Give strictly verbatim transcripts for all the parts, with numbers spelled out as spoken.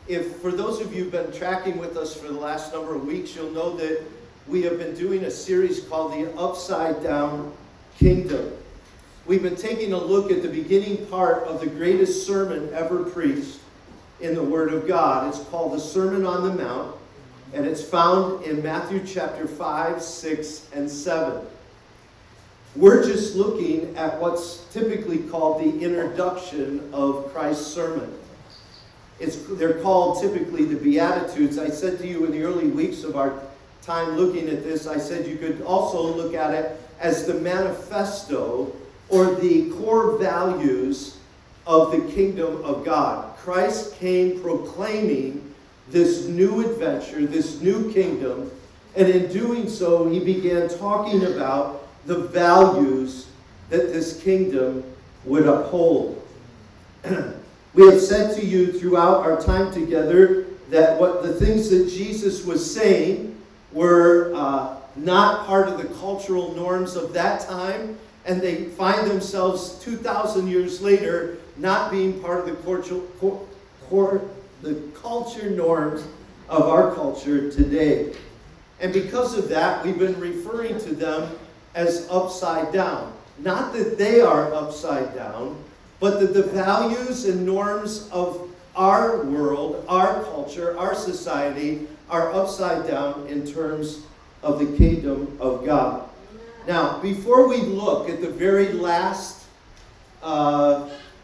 if for those of you who've been tracking with us for the last number of weeks, you'll know that we have been doing a series called The Upside Down Kingdom. We've been taking a look at the beginning part of the greatest sermon ever preached in the Word of God. It's called the Sermon on the Mount, and it's found in Matthew chapter five, six, and seven. We're just looking at what's typically called the introduction of Christ's sermon. It's, they're called typically the Beatitudes. I said to you in the early weeks of our time looking at this, I said you could also look at it as the manifesto or the core values of the kingdom of God. Christ came proclaiming this new adventure, this new kingdom, and in doing so, he began talking about the values that this kingdom would uphold. We have said to you throughout our time together that what the things that Jesus was saying were uh, not part of the cultural norms of that time, and they find themselves two thousand years later not being part of the cultural, cor, the culture norms of our culture today. And because of that, we've been referring to them as upside down. Not that they are upside down, but that the values and norms of our world, our culture, our society are upside down in terms of the kingdom of God. Now, before we look at the very last uh,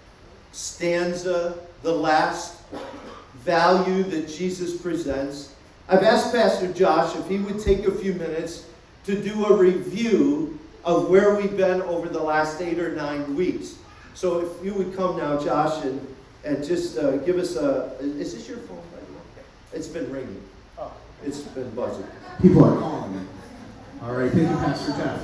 stanza, the last value that Jesus presents, I've asked Pastor Josh if he would take a few minutes to do a review of where we've been over the last eight or nine weeks. So if you would come now, Josh, and, and just uh, give us a... Is this your phone, by the way? It's been ringing. Oh. It's been buzzing. People are calling me. All right, thank you, Pastor Jeff.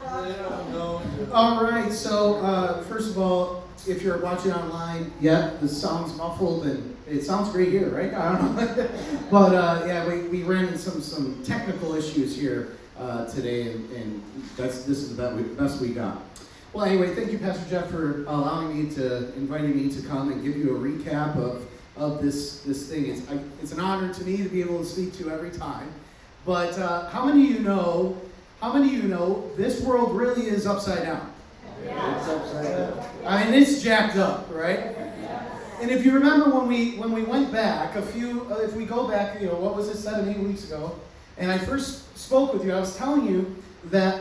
All right, so uh, first of all, if you're watching online, yeah, the sound's muffled, and it sounds great here, right? I don't know. But uh, yeah, we, we ran into some, some technical issues here uh, today, and, and that's this is the best we, best we got. Well, anyway, thank you, Pastor Jeff, for allowing me to, inviting me to come and give you a recap of, of this, this thing. It's, I, it's an honor to me to be able to speak to every time. But uh, how many of you know, how many of you know this world really is upside down? Yeah. It's upside down. I mean, it's jacked up, right? And if you remember when we when we went back a few, uh, if we go back, you know, what was it, seven, eight weeks ago, and I first spoke with you, I was telling you that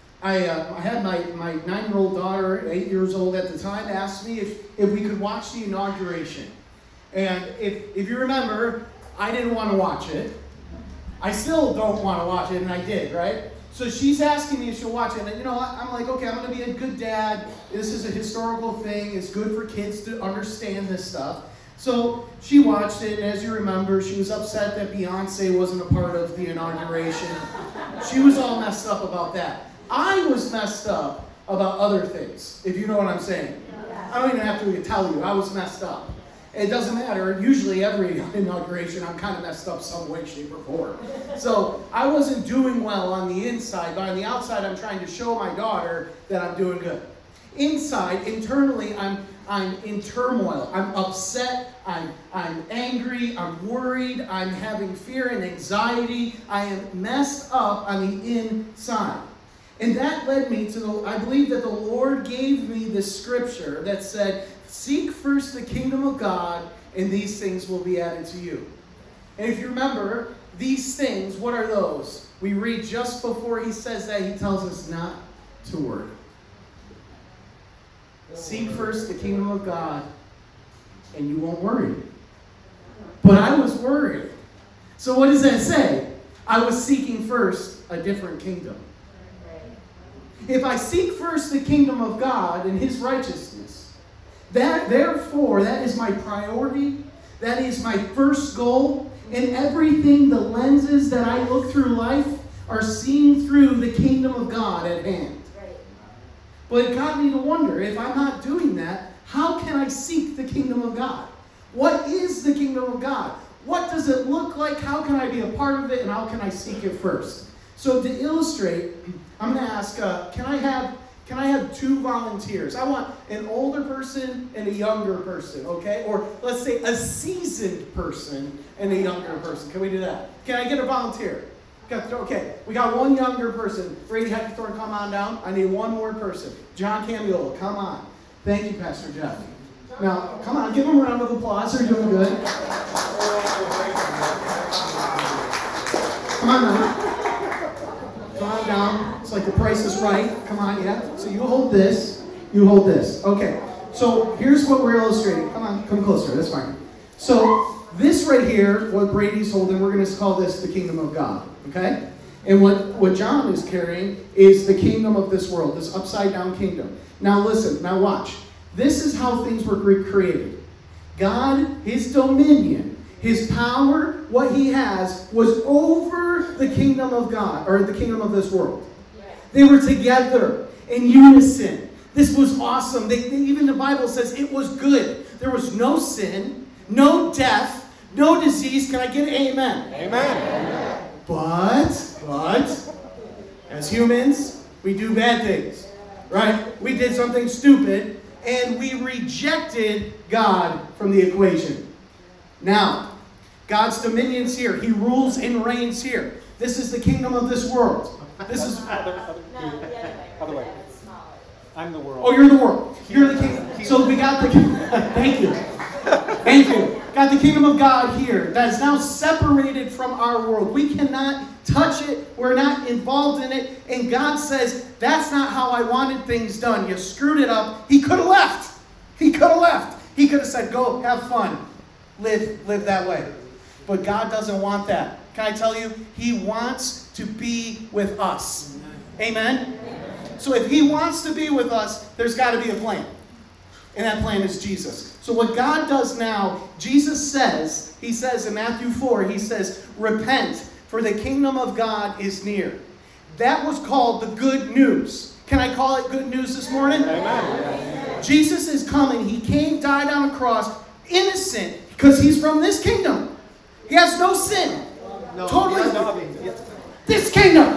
I, uh, I had my, my nine-year-old daughter, eight years old at the time, asked me if, if we could watch the inauguration. And if, if you remember, I didn't want to watch it. I still don't want to watch it, and I did, right? So she's asking me if she'll watch it, and you know, I'm like, okay, I'm going to be a good dad. This is a historical thing. It's good for kids to understand this stuff. So she watched it, and as you remember, she was upset that Beyonce wasn't a part of the inauguration. She was all messed up about that. I was messed up about other things, if you know what I'm saying. I don't even have to tell you, I was messed up. It doesn't matter. Usually every inauguration, I'm kind of messed up some way, shape, or form. So I wasn't doing well on the inside, but on the outside, I'm trying to show my daughter that I'm doing good. Inside, internally, I'm I'm in turmoil. I'm upset. I'm I'm angry. I'm worried. I'm having fear and anxiety. I am messed up on the inside. And that led me to the, I believe that the Lord gave me this scripture that said, seek first the kingdom of God, and these things will be added to you. And if you remember, these things, what are those? We read just before he says that, he tells us not to worry. Seek first the kingdom of God, and you won't worry. But I was worried. So what does that say? I was seeking first a different kingdom. If I seek first the kingdom of God and his righteousness, that therefore, that is my priority, that is my first goal, and everything, the lenses that I look through life are seen through the kingdom of God at hand. But it got me to wonder, if I'm not doing that, how can I seek the kingdom of God? What is the kingdom of God? What does it look like? How can I be a part of it? And how can I seek it first? So to illustrate, I'm going to ask, uh, can I have Can I have two volunteers? I want an older person and a younger person, okay? Or let's say a seasoned person and a younger person. Can we do that? Can I get a volunteer? Okay, we got one younger person. Brady Hectorthorne, come on down. I need one more person. John Camiola, come on. Thank you, Pastor Jeff. Now, come on, give them a round of applause. They're doing good. Come on now. Come on down. It's like the price is right. Come on, yeah. So you hold this. You hold this. Okay. So here's what we're illustrating. Come on, come closer. That's fine. So this right here, what Brady's holding, we're going to call this the kingdom of God. Okay? And what, what John is carrying is the kingdom of this world, this upside down kingdom. Now listen, now watch. This is how things were created. God, his dominion, his power, what he has, was over the kingdom of God, or the kingdom of this world. They were together in unison. This was awesome. They, they, even the Bible says it was good. There was no sin, no death, no disease. Can I get an amen? Amen. But, but, as humans, we do bad things, right? We did something stupid, and we rejected God from the equation. Now, God's dominion's here. He rules and reigns here. This is the kingdom of this world. This is... Other, other, No, the other way. other way. It's smaller. I'm the world. Oh, you're the world. You're the king. So we got the... Thank you. Thank you. Got the kingdom of God here that is now separated from our world. We cannot touch it. We're not involved in it. And God says, that's not how I wanted things done. You screwed it up. He could have left. He could have left. He could have said, go, have fun. Live, live that way. But God doesn't want that. Can I tell you? He wants to be with us. Amen? So if he wants to be with us, there's got to be a plan. And that plan is Jesus. So what God does now, Jesus says, he says in Matthew four, he says, repent, for the kingdom of God is near. That was called the good news. Can I call it good news this morning? Amen. Jesus is coming. He came, died on a cross, innocent, because he's from this kingdom. He has no sin. No, Totally. yeah, no, I mean, yeah. This kingdom.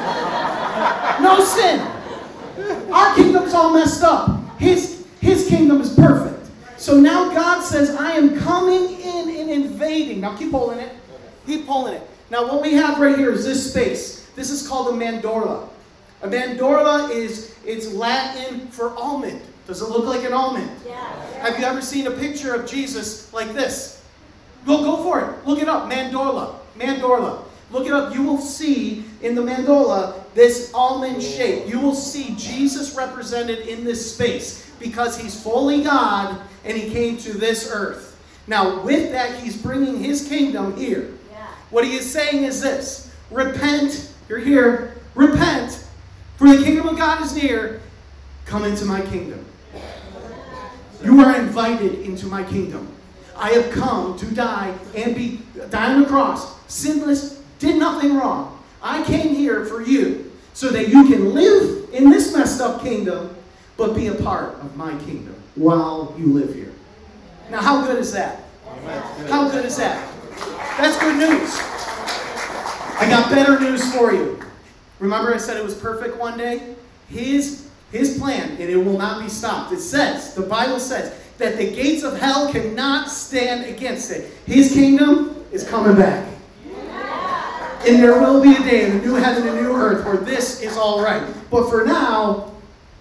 No sin. Our kingdom's all messed up. His, his kingdom is perfect. So now God says, I am coming in and invading. Now keep holding it. Keep holding it. Now what we have right here is this space. This is called a mandorla. A mandorla is, it's Latin for almond. Does it look like an almond? Yeah. Have you ever seen a picture of Jesus like this? Go, go for it. Look it up. Mandorla. Mandorla. Look it up. You will see in the mandola this almond shape. You will see Jesus represented in this space because he's fully God and he came to this earth. Now, with that, he's bringing his kingdom here. Yeah. What he is saying is this. Repent. You're here. Repent. For the kingdom of God is near. Come into my kingdom. You are invited into my kingdom. I have come to die and be die on the cross, sinless, did nothing wrong. I came here for you so that you can live in this messed up kingdom, but be a part of my kingdom while you live here. Now, how good is that? How good is that? That's good news. I got better news for you. Remember I said it was perfect one day? His, his plan, and it will not be stopped. It says, the Bible says, that the gates of hell cannot stand against it. His kingdom is coming back. And there will be a day in the new heaven and new earth where this is all right. But for now,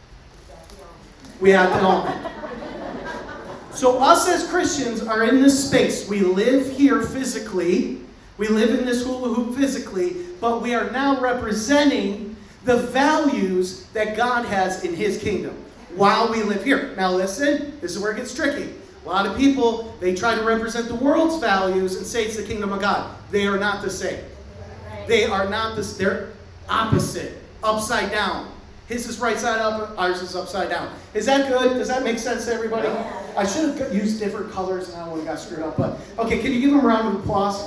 we have the almond. So us as Christians are in this space. We live here physically. We live in this hula hoop physically. But we are now representing the values that God has in his kingdom while we live here. Now listen, this is where it gets tricky. A lot of people, they try to represent the world's values and say it's the kingdom of God. They are not the same. They are not the same. They're opposite, upside down. His is right side up, ours is upside down. Is that good? Does that make sense to everybody? I should have used different colors and I would have got screwed up. But okay, can you give them a round of applause?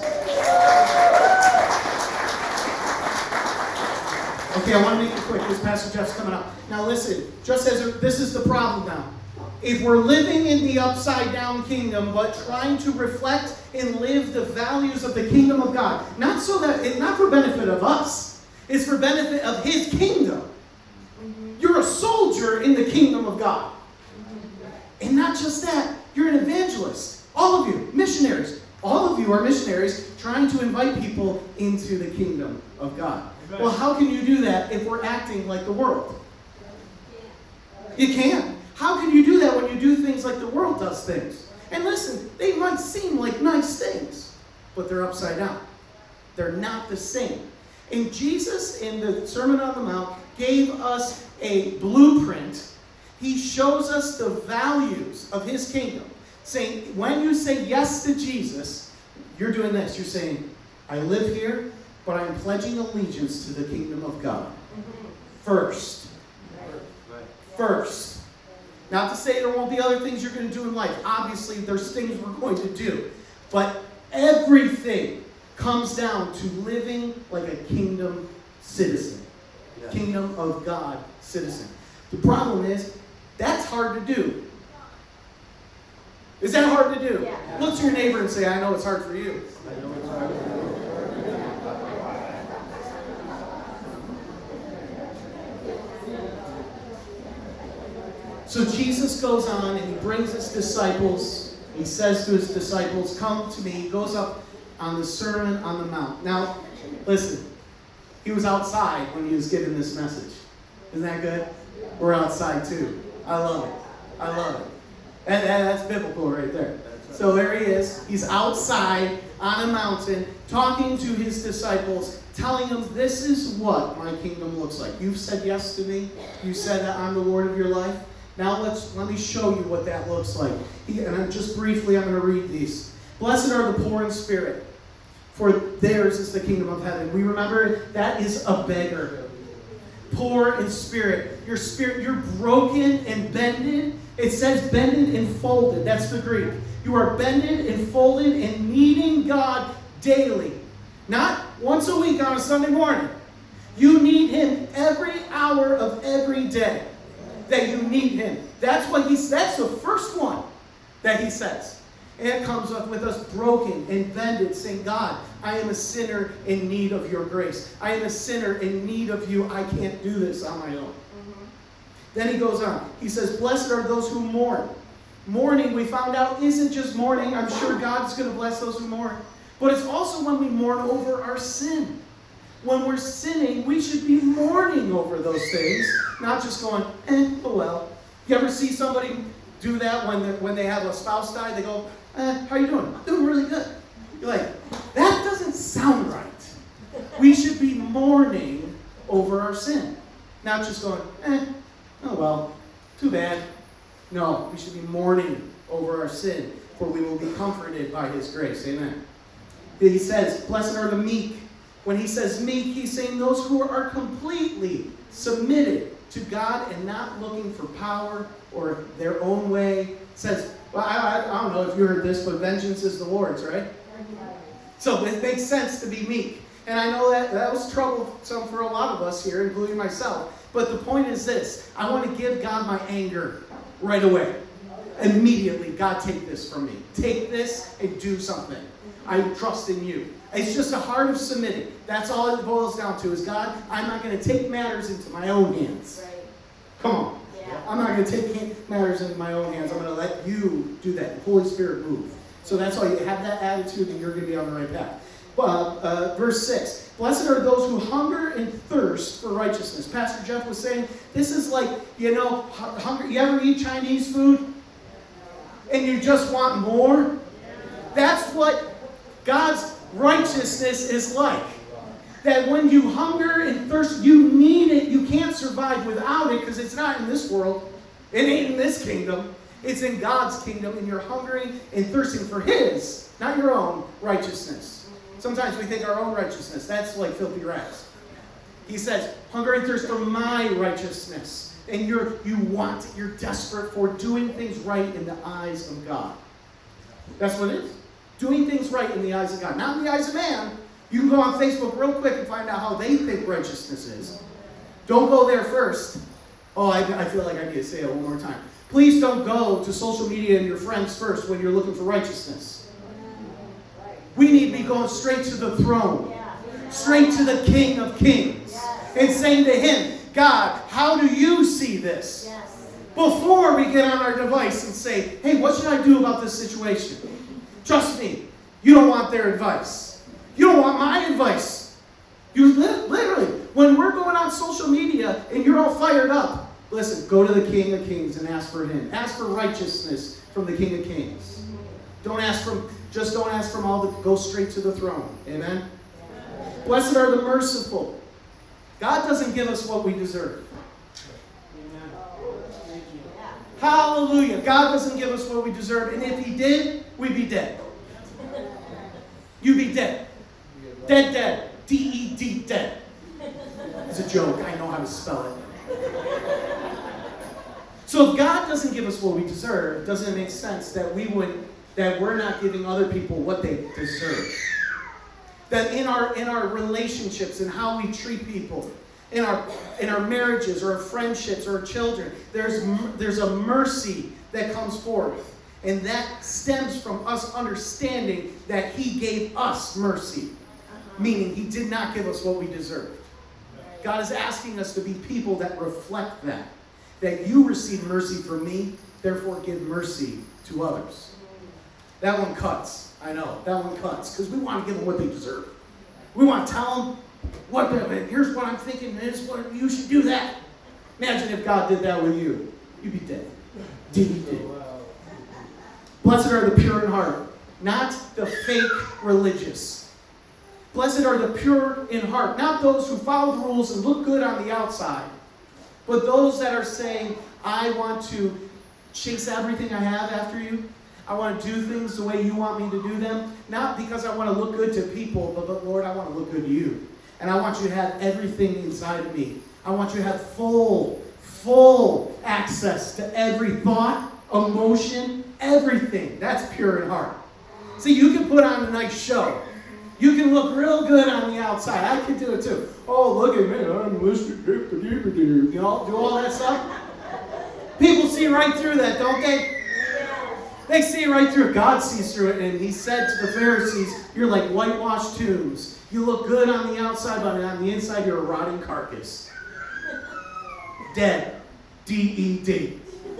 Okay, I want to make it quick because Pastor Jeff's coming up. Now listen, just as a, this is the problem now. If we're living in the upside down kingdom, but trying to reflect and live the values of the kingdom of God, not so that it, not for benefit of us, it's for benefit of his kingdom. You're a a soldier in the kingdom of God. And not just that, you're an evangelist. All of you, missionaries. All of you are missionaries trying to invite people into the kingdom of God. Amen. Well, how can you do that if we're acting like the world? You can't. How can you do that when you do things like the world does things? And listen, they might seem like nice things, but they're upside down. They're not the same. And Jesus, in the Sermon on the Mount, gave us a blueprint. He shows us the values of his kingdom. Saying, when you say yes to Jesus, you're doing this. You're saying, I live here, but I'm pledging allegiance to the kingdom of God. First. First. Not to say there won't be other things you're going to do in life. Obviously, there's things we're going to do. But everything comes down to living like a kingdom citizen. Yeah. Kingdom of God citizen. The problem is, that's hard to do. Is that hard to do? Yeah. Look to your neighbor and say, I know it's hard for you. I know it's hard for you. So Jesus goes on and he brings his disciples. He says to his disciples, come to me. He goes up on the Sermon on the Mount. Now, listen. He was outside when he was giving this message. Isn't that good? We're outside too. I love it. I love it. And, and that's biblical right there. So there he is. He's outside on a mountain talking to his disciples, telling them, this is what my kingdom looks like. You've said yes to me. You said that I'm the Lord of your life. Now let's let me show you what that looks like. He, and I'm just briefly, I'm going to read these. Blessed are the poor in spirit, for theirs is the kingdom of heaven. We remember that is a beggar. Poor in spirit. Your spirit, you're broken and bended. It says bended and folded. That's the Greek. You are bended and folded and needing God daily. Not once a week on a Sunday morning. You need him every hour of every day. That you need him. That's what he that's the first one that he says. And it comes up with us broken and bended, saying, God, I am a sinner in need of your grace. I am a sinner in need of you. I can't do this on my own. Mm-hmm. Then he goes on. He says, blessed are those who mourn. Mourning, we found out, isn't just mourning. I'm sure God's going to bless those who mourn. But it's also when we mourn over our sin. When we're sinning, we should be mourning over those things, not just going, eh, oh well. You ever see somebody do that when, when they have a spouse die? They go, eh, how you doing? I'm doing really good. You're like, that doesn't sound right. We should be mourning over our sin, not just going, eh, oh well, too bad. No, we should be mourning over our sin, for we will be comforted by his grace. Amen. He says, blessed are the meek. When he says meek, he's saying those who are completely submitted to God and not looking for power or their own way. It says, well, I, I, I don't know if you heard this, but vengeance is the Lord's, right? So it makes sense to be meek. And I know that that was troublesome for a lot of us here, including myself. But the point is this. I want to give God my anger right away. Immediately, God, take this from me. Take this and do something. I trust in you. It's just a heart of submitting. That's all it boils down to is, God, I'm not going to take matters into my own hands. Right. Come on. Yeah. I'm not going to take matters into my own hands. I'm going to let you do that. The Holy Spirit move. So that's why you have that attitude and you're going to be on the right path. Well, uh, verse six. Blessed are those who hunger and thirst for righteousness. Pastor Jeff was saying, this is like, you know, hunger. You ever eat Chinese food? And you just want more? That's what God's righteousness is like. That when you hunger and thirst, you need it. You can't survive without it because it's not in this world. It ain't in this kingdom. It's in God's kingdom, and you're hungering and thirsting for his, not your own, righteousness. Sometimes we think our own righteousness, that's like filthy rags. He says, hunger and thirst for my righteousness. And you're, you want it. You're desperate for doing things right in the eyes of God. That's what it is. Doing things right in the eyes of God. Not in the eyes of man. You can go on Facebook real quick and find out how they think righteousness is. Don't go there first. Oh, I, I feel like I need to say it one more time. Please don't go to social media and your friends first when you're looking for righteousness. We need to be going straight to the throne. Straight to the King of Kings. And saying to him, God, how do you see this? Yes. Before we get on our device and say, hey, what should I do about this situation? Trust me, you don't want their advice. You don't want my advice. You li- literally, when we're going on social media and you're all fired up, listen, go to the King of Kings and ask for him. Ask for righteousness from the King of Kings. Don't ask from, just don't ask from all the, go straight to the throne. Amen? Blessed are the merciful. God doesn't give us what we deserve. Hallelujah. God doesn't give us what we deserve. And if he did, we'd be dead. You'd be dead. Dead, dead. D E D, dead. It's a joke. I know how to spell it. So if God doesn't give us what we deserve, doesn't it make sense that we would, that we're not giving other people what they deserve? That in our in our relationships and how we treat people, in our in our marriages or our friendships or our children, there's there's a mercy that comes forth, and that stems from us understanding that he gave us mercy, meaning he did not give us what we deserved. God is asking us to be people that reflect that, that you receive mercy from me, therefore give mercy to others. That one cuts. I know, that one cuts, because we want to give them what they deserve. We want to tell them, what the, here's what I'm thinking, here's what, you should do that. Imagine if God did that with you. You'd be dead. Dead, dead. Blessed are the pure in heart, not the fake religious. Blessed are the pure in heart, not those who follow the rules and look good on the outside, but those that are saying, I want to chase everything I have after you. I want to do things the way you want me to do them. Not because I want to look good to people, but, but Lord, I want to look good to you. And I want you to have everything inside of me. I want you to have full, full access to every thought, emotion, everything. That's pure in heart. See, you can put on a nice show. You can look real good on the outside. I can do it too. Oh, look at me. I'm Mister You know, do all that stuff. People see right through that, don't they? They see right through it. God sees through it, and he said to the Pharisees, you're like whitewashed tombs. You look good on the outside, but on the inside you're a rotting carcass. Dead. D E D.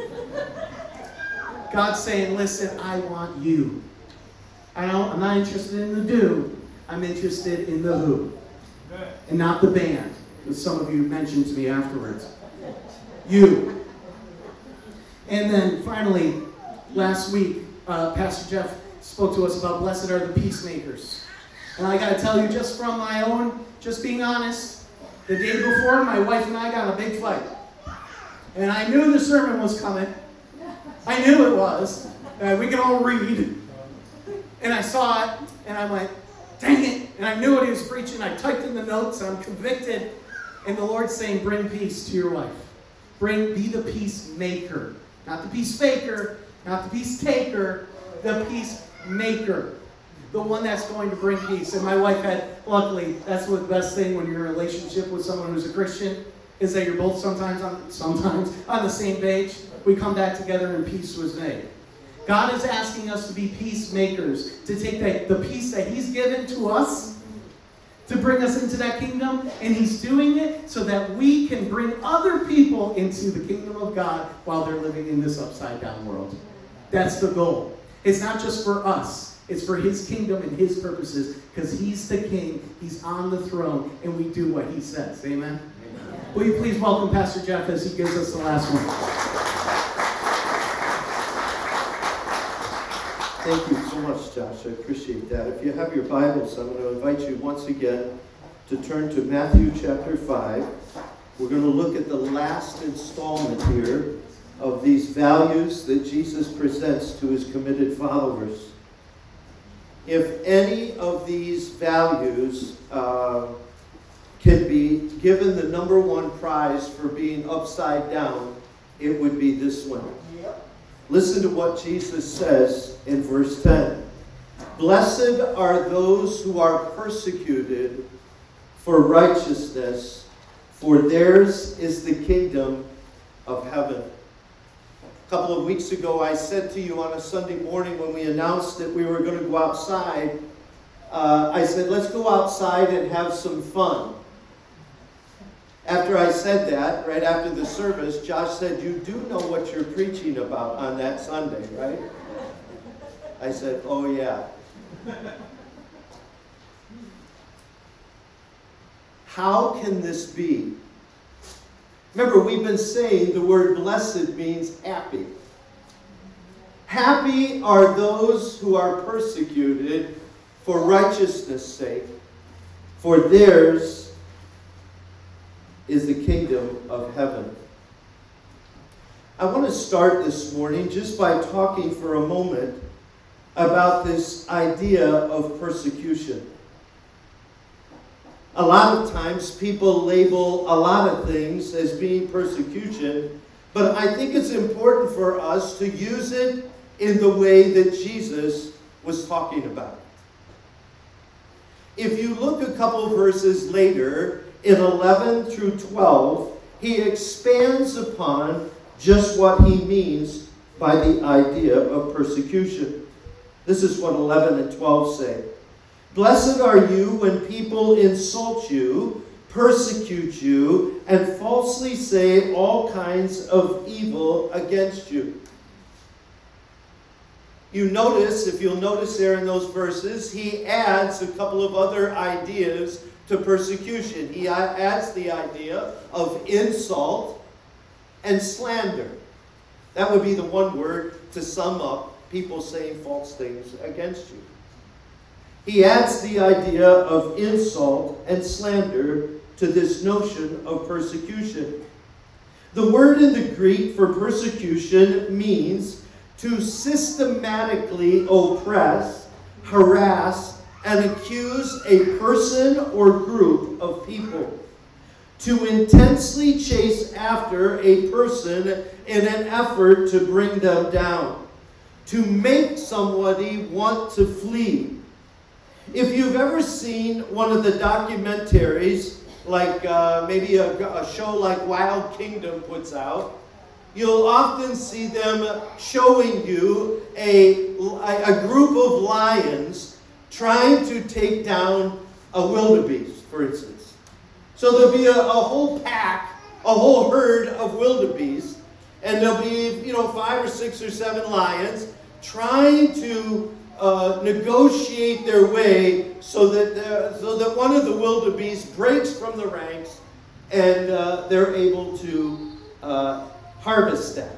God's saying, listen, I want you. I don't, I'm not interested in the do. I'm interested in the who. And not the band, as some of you mentioned to me afterwards. You. And then finally, last week, uh, Pastor Jeff spoke to us about blessed are the peacemakers. And I got to tell you, just from my own, just being honest, the day before, my wife and I got in a big fight. And I knew the sermon was coming. I knew it was. Uh, we can all read. And I saw it, and I went, dang it. And I knew what he was preaching. I typed in the notes, and I'm convicted. And the Lord's saying, bring peace to your wife. Bring, be the peacemaker. Not the peace faker. Not the peace taker, the peacemaker. The one that's going to bring peace. And my wife had, luckily, that's what the best thing when you're in a relationship with someone who's a Christian, is that you're both sometimes on, sometimes on the same page. We come back together and peace was made. God is asking us to be peacemakers, to take that, the peace that he's given to us, to bring us into that kingdom, and he's doing it so that we can bring other people into the kingdom of God while they're living in this upside-down world. That's the goal. It's not just for us. It's for his kingdom and his purposes, because he's the king, he's on the throne, and we do what he says. Amen? Amen. Will you please welcome Pastor Jeff as he gives us the last one. Thank you so much, Josh. I appreciate that. If you have your Bibles, I'm going to invite you once again to turn to Matthew chapter five. We're going to look at the last installment here of these values that Jesus presents to his committed followers. If any of these values uh, can be given the number one prize for being upside down, it would be this one. Listen to what Jesus says in verse ten. Blessed are those who are persecuted for righteousness, for theirs is the kingdom of heaven. A couple of weeks ago, I said to you on a Sunday morning when we announced that we were going to go outside, uh, I said, let's go outside and have some fun. After I said that, right after the service, Josh said, "You do know what you're preaching about on that Sunday, right?" I said, "Oh, yeah." How can this be? Remember, we've been saying the word blessed means happy. Happy are those who are persecuted for righteousness' sake, for theirs is the kingdom of heaven. I want to start this morning just by talking for a moment about this idea of persecution. A lot of times people label a lot of things as being persecution, but I think it's important for us to use it in the way that Jesus was talking about it. If you look a couple verses later, in eleven through twelve, he expands upon just what he means by the idea of persecution. This is what eleven and twelve say. "Blessed are you when people insult you, persecute you, and falsely say all kinds of evil against you." You notice, if you'll notice there in those verses, he adds a couple of other ideas to persecution. He adds the idea of insult and slander. That would be the one word to sum up people saying false things against you. He adds the idea of insult and slander to this notion of persecution. The word in the Greek for persecution means to systematically oppress, harass, and accuse a person or group of people. To intensely chase after a person in an effort to bring them down. To make somebody want to flee. If you've ever seen one of the documentaries, like uh, maybe a, a show like Wild Kingdom puts out, you'll often see them showing you a, a group of lions trying to take down a wildebeest, for instance. So there'll be a, a whole pack, a whole herd of wildebeest, and there'll be, you know, five or six or seven lions trying to uh, negotiate their way so that so that one of the wildebeest breaks from the ranks, and uh, they're able to uh, harvest them.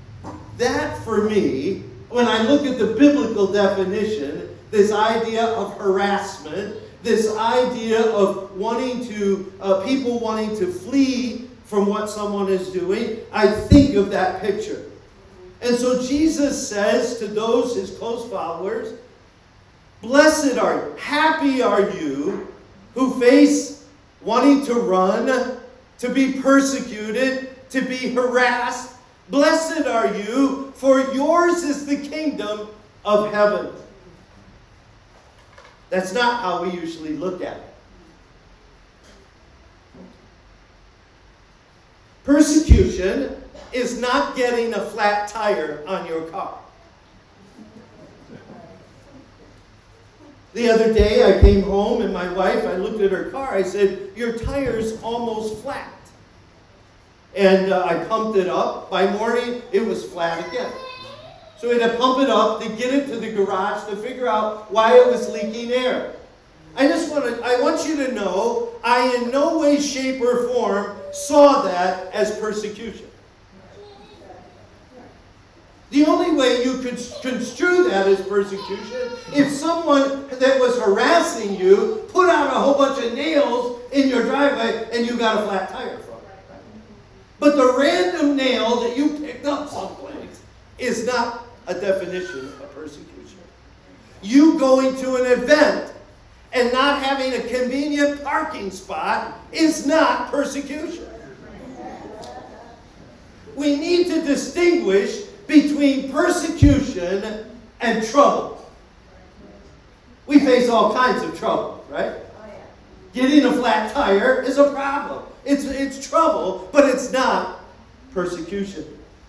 That, for me, when I look at the biblical definition, this idea of harassment, this idea of wanting to, uh, people wanting to flee from what someone is doing, I think of that picture. And so Jesus says to those, his close followers, "Blessed are you, happy are you who face wanting to run, to be persecuted, to be harassed. Blessed are you, for yours is the kingdom of heaven." That's not how we usually look at it. Persecution is not getting a flat tire on your car. The other day I came home and my wife, I looked at her car, I said, "Your tire's almost flat." And uh, I pumped it up. By morning, it was flat again. So we had to pump it up to get it to the garage to figure out why it was leaking air. I just want to, I want you to know, I in no way, shape, or form saw that as persecution. The only way you could construe that as persecution, if someone that was harassing you put out a whole bunch of nails in your driveway and you got a flat tire from it. But the random nail that you picked up someplace is not a definition of persecution. You going to an event and not having a convenient parking spot is not persecution. We need to distinguish between persecution and trouble. We face all kinds of trouble, right? Getting a flat tire is a problem. It's, it's trouble, but it's not persecution.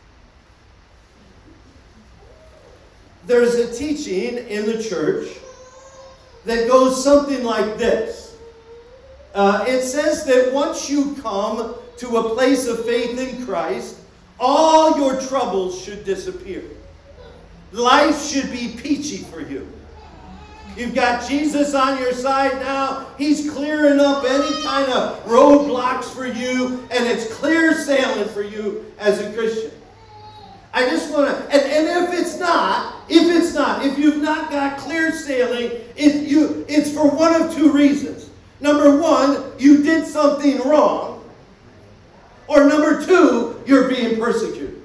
There's a teaching in the church that goes something like this. Uh, it says that once you come to a place of faith in Christ, all your troubles should disappear. Life should be peachy for you. You've got Jesus on your side now. He's clearing up any kind of roadblocks for you, and it's clear sailing for you as a Christian. I just want to, and, and if it's not, if it's not, if you've not got clear sailing, it, you, it's for one of two reasons. Number one, you did something wrong. Or number two, you're being persecuted.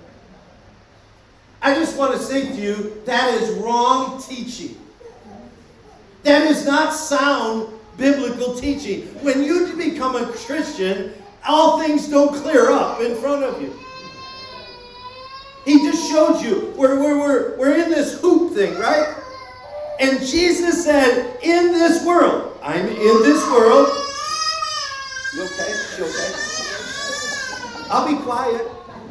I just want to say to you, that is wrong teaching. That is not sound biblical teaching. When you become a Christian, all things don't clear up in front of you. He just showed you. We're, we're, we're, we're in this hoop thing, right? And Jesus said, in this world, I'm in this world. You okay? You okay? I'll be quiet.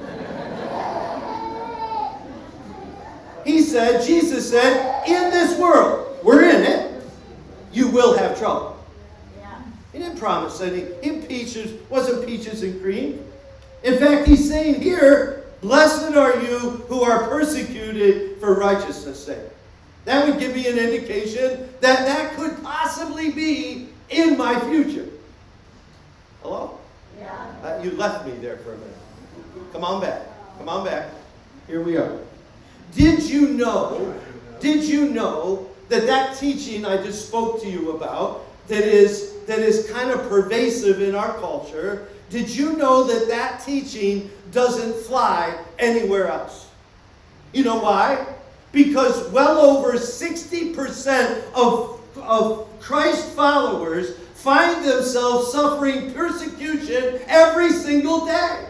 He said, Jesus said, in this world, we're in it, you will have trouble. Yeah. He didn't promise any. He peaches, wasn't peaches and cream. In fact, he's saying here, blessed are you who are persecuted for righteousness' sake. That would give me an indication that that could possibly be in my future. Hello? Yeah. Uh, you left me there for a minute. Come on back. Come on back. Here we are. Did you know, did you know that that teaching I just spoke to you about, that is, that is kind of pervasive in our culture, did you know that that teaching doesn't fly anywhere else? You know why? Because well over sixty percent of, of Christ followers find themselves suffering persecution every single day.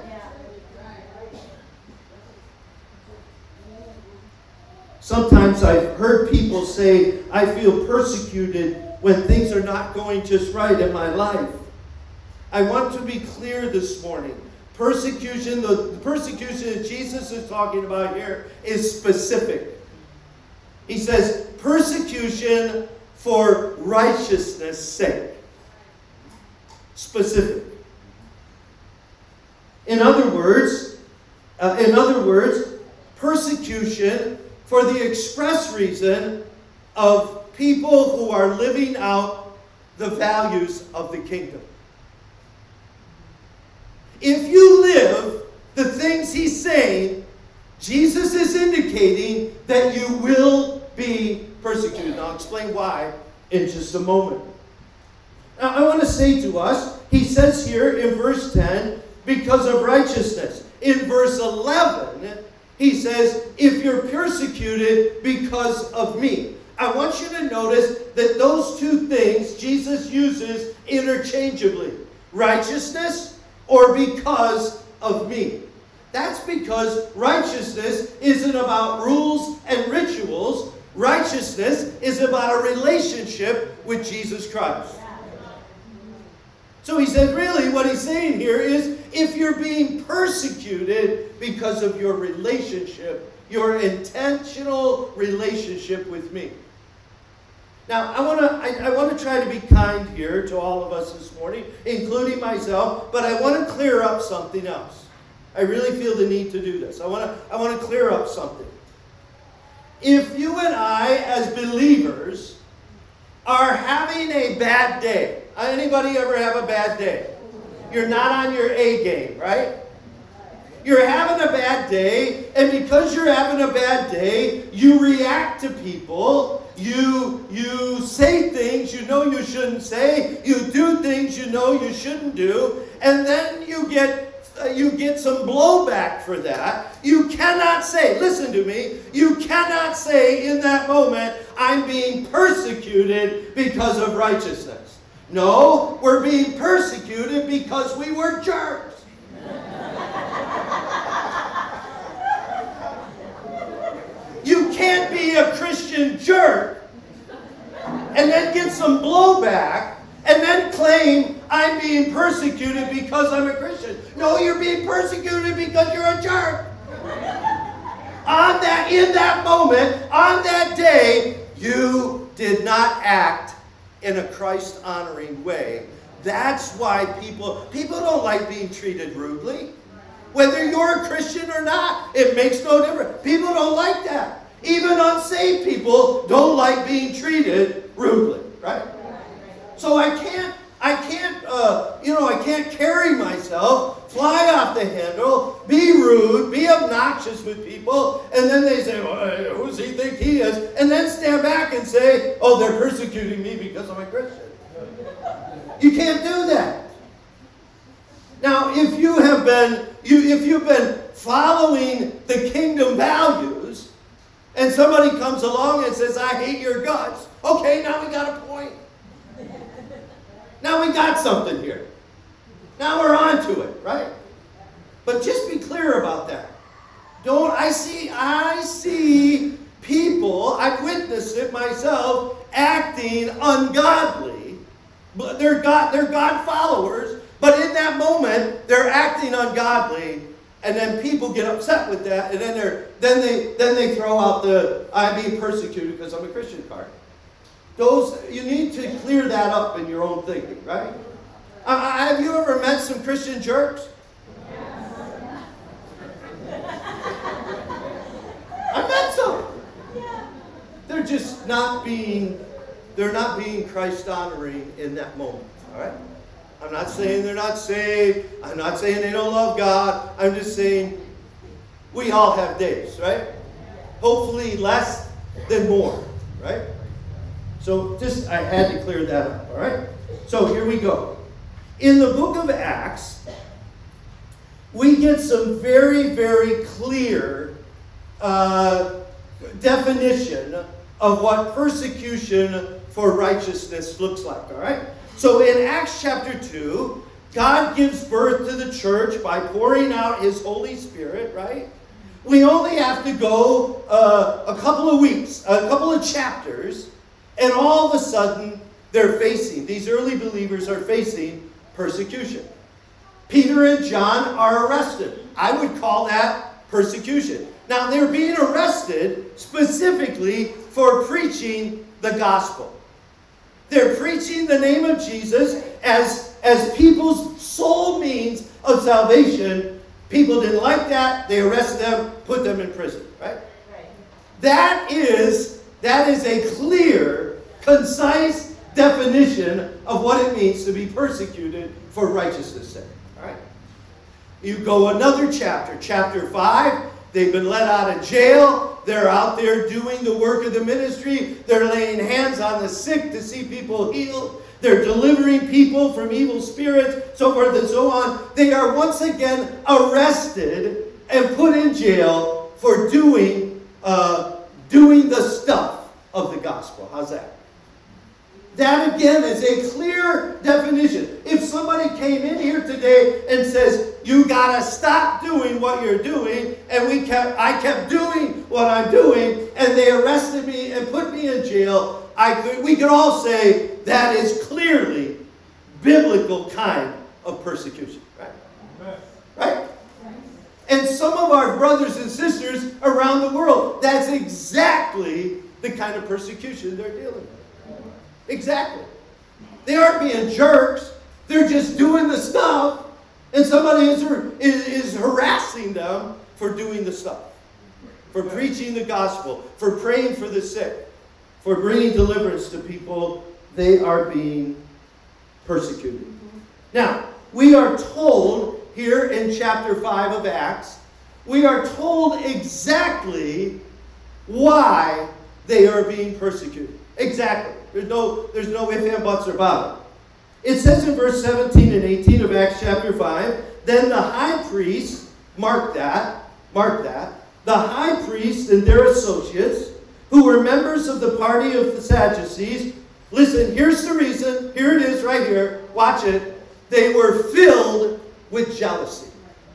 Sometimes I've heard people say, I feel persecuted when things are not going just right in my life. I want to be clear this morning. Persecution, the, the persecution that Jesus is talking about here is specific. He says, persecution for righteousness' sake. Specific. In other words, uh, in other words, persecution for the express reason of people who are living out the values of the kingdom. If you live the things he's saying, Jesus is indicating that you will be persecuted. I'll explain why in just a moment. Now, I want to say to us, he says here in verse ten, because of righteousness. In verse eleven, he says, if you're persecuted because of me. I want you to notice that those two things Jesus uses interchangeably. Righteousness or because of me. That's because righteousness isn't about rules and rituals. Righteousness is about a relationship with Jesus Christ. So he said, really, what he's saying here is, if you're being persecuted because of your relationship, your intentional relationship with me. Now, I want to I, I want to try to be kind here to all of us this morning, including myself, but I want to clear up something else. I really feel the need to do this. I want to I want to clear up something. If you and I, as believers, are having a bad day, anybody ever have a bad day? You're not on your A game, right? You're having a bad day, and because you're having a bad day, you react to people. You, you say things you know you shouldn't say. You do things you know you shouldn't do. And then you get, uh, you get some blowback for that. You cannot say, listen to me, you cannot say in that moment, I'm being persecuted because of righteousness. No, we're being persecuted because we were jerks. You can't be a Christian jerk and then get some blowback and then claim I'm being persecuted because I'm a Christian. No, you're being persecuted because you're a jerk. On that, in that moment, on that day, you did not act in a Christ-honoring way That's why people, people don't like being treated rudely. Whether you're a Christian or not, it makes no difference. People don't like that. Even unsaved people don't like being treated rudely, right? So I can't, I can't, uh, you know, I can't carry myself, fly off the handle, be rude, be obnoxious with people, and then they say, well, who does he think he is? And then stand back and say, oh, they're persecuting me because I'm a Christian. You can't do that. Now, if you have been, you, if you've been following the kingdom values, and somebody comes along and says, I hate your guts, okay, now we got a point. Now we got something here. Now we're on to it, right? But just be clear about that. Don't, I see, I see people, I've witnessed it myself, acting ungodly. But they're God, they're God followers, but in that moment, they're acting ungodly, and then people get upset with that, and then they're then they then they throw out the I'm being persecuted because I'm a Christian card. Those, you need to clear that up in your own thinking, right? Uh, have you ever met some Christian jerks? I met some. They're just not being, they're not being Christ-honoring in that moment, all right? I'm not saying they're not saved. I'm not saying they don't love God. I'm just saying we all have days, right? Hopefully less than more, right? So just, I had to clear that up, all right? So here we go. In the book of Acts, we get some very, very clear uh, definition of what persecution for righteousness looks like, all right? So in Acts chapter two, God gives birth to the church by pouring out his Holy Spirit, right? We only have to go uh, a couple of weeks, a couple of chapters, and all of a sudden, they're facing, these early believers are facing persecution. Peter and John are arrested. I would call that persecution. Now, they're being arrested specifically for preaching the gospel. They're preaching the name of Jesus as, as people's sole means of salvation. People didn't like that. They arrested them, put them in prison, right? Right. That is, that is a clear, concise definition of what it means to be persecuted for righteousness' sake. All right? You go another chapter, chapter five. They've been let out of jail. They're out there doing the work of the ministry. They're laying hands on the sick to see people healed. They're delivering people from evil spirits, so forth and so on. They are once again arrested and put in jail for doing, uh, doing the stuff of the gospel. How's that? That again is a clear definition. If somebody came in here today and says, you gotta stop doing what you're doing, and we kept, I kept doing what I'm doing, and they arrested me and put me in jail, I could, we could all say that is clearly biblical kind of persecution, right? Right? And some of our brothers and sisters around the world, that's exactly the kind of persecution they're dealing with. Exactly. They aren't being jerks. They're just doing the stuff, and somebody is, is, is harassing them for doing the stuff, for preaching the gospel, for praying for the sick, for bringing deliverance to people. They are being persecuted. Now, we are told here in chapter five of Acts, we are told exactly why they are being persecuted. Exactly. There's no, there's no ifs, ands, buts, or about it. It says in verse seventeen and eighteen of Acts chapter five, then the high priest, mark that, mark that, the high priest and their associates, who were members of the party of the Sadducees, listen, here's the reason, here it is right here, watch it, they were filled with jealousy.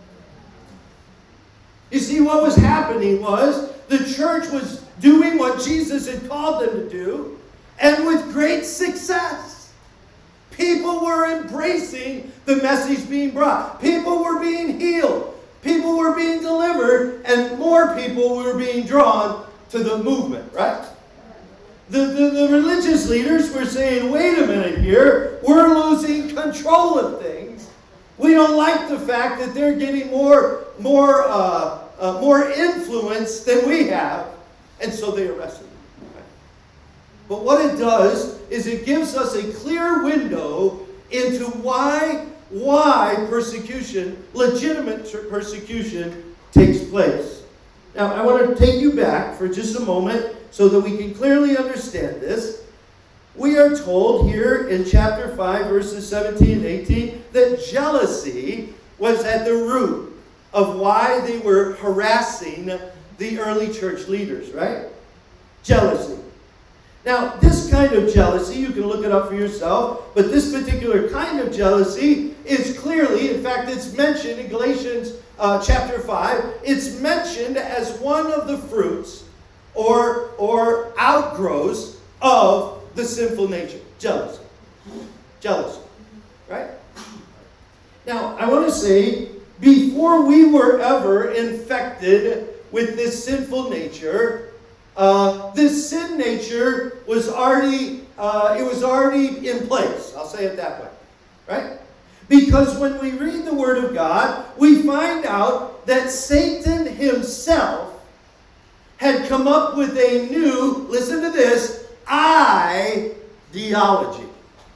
You see, what was happening was the church was doing what Jesus had called them to do, and with great success. People were embracing the message being brought. People were being healed. People were being delivered, and more people were being drawn to the movement, right? The, the, the religious leaders were saying, wait a minute here, we're losing control of things. We don't like the fact that they're getting more, more, uh, uh, more influence than we have. And so they arrested him. But what it does is it gives us a clear window into why, why persecution, legitimate persecution, takes place. Now, I want to take you back for just a moment so that we can clearly understand this. We are told here in chapter five, verses seventeen and eighteen, that jealousy was at the root of why they were harassing the early church leaders, right? Jealousy. Now, this kind of jealousy, you can look it up for yourself, but this particular kind of jealousy is clearly, in fact, it's mentioned in Galatians uh, chapter five, it's mentioned as one of the fruits or, or outgrowths of the sinful nature. Jealousy. Jealousy. Right? Now, I want to say, before we were ever infected with this sinful nature, uh, this sin nature was already, uh, it was already in place. I'll say it that way. Right? Because when we read the Word of God, we find out that Satan himself had come up with a new, listen to this, ideology.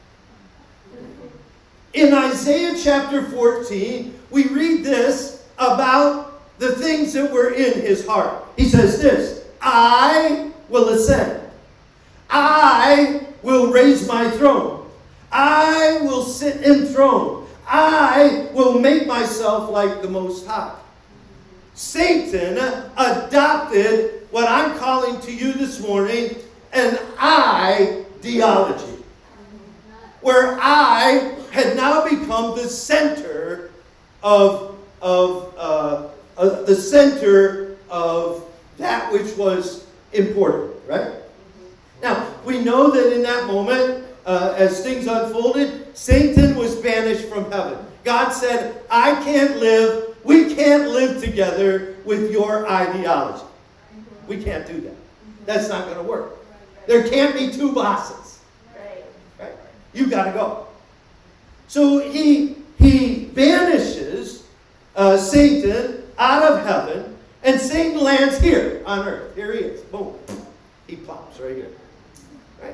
In Isaiah chapter fourteen, we read this about the things that were in his heart. He says this, I will ascend. I will raise my throne. I will sit enthroned. I will make myself like the Most High. Satan adopted what I'm calling to you this morning an ideology, where I had now become the center of, of uh, uh, the center of that which was important, right? Now, we know that in that moment, uh, as things unfolded, Satan was banished from heaven. God said, I can't live, we can't live together with your ideology. We can't do that. That's not going to work. There can't be two bosses. Right? You got to go. So he, he banishes uh, Satan out of heaven, and Satan lands here on earth. Here he is. Boom. He plops right here. Right?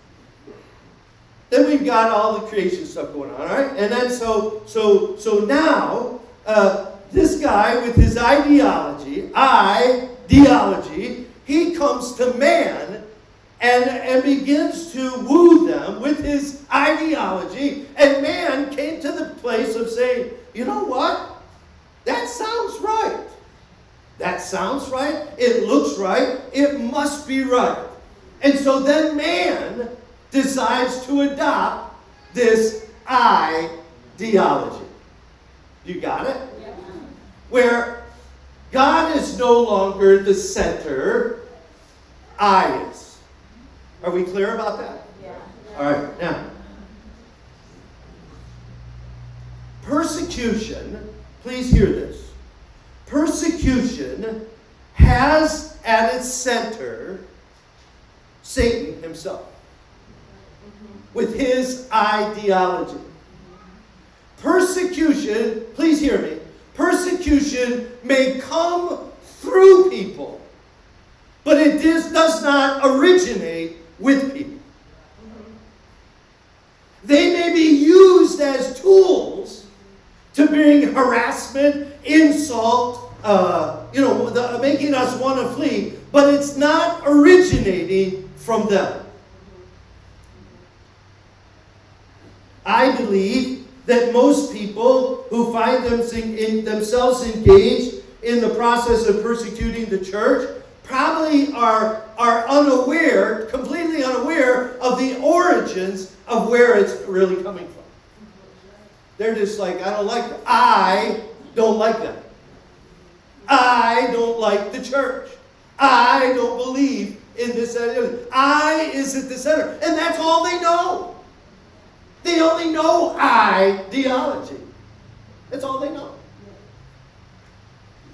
Then we've got all the creation stuff going on, all right? And then so, so, so now, uh, this guy with his ideology, ideology, he comes to man and, and begins to woo them with his ideology. And man came to the place of saying, you know what? That sounds right. That sounds right. It looks right. It must be right. And so then man decides to adopt this ideology. You got it? Yeah. Where God is no longer the center, I is. Are we clear about that? Yeah. All right, now. Persecution, please hear this. Persecution has at its center Satan himself with his ideology. Persecution, please hear me, persecution may come through people, but it does, does not originate with people. They may be used as tools to bring harassment, insult, uh, you know, the, making us want to flee, but it's not originating from them. I believe that most people who find them in themselves engaged in the process of persecuting the church probably are, are unaware, completely unaware of the origins of where it's really coming from. They're just like, I don't like that. I don't like that. I don't like the church. I don't believe in this. I is at the center. And that's all they know. They only know ideology. That's all they know.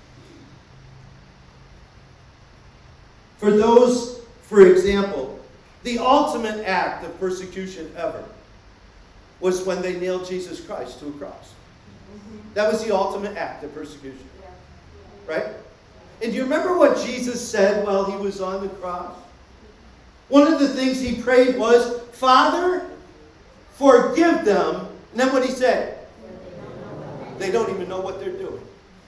For those, for example, The ultimate act of persecution ever was when they nailed Jesus Christ to a cross. That was the ultimate act of persecution. Right? And do you remember what Jesus said while he was on the cross? One of the things he prayed was, Father, forgive them. And then what he said? They don't even know what they're doing.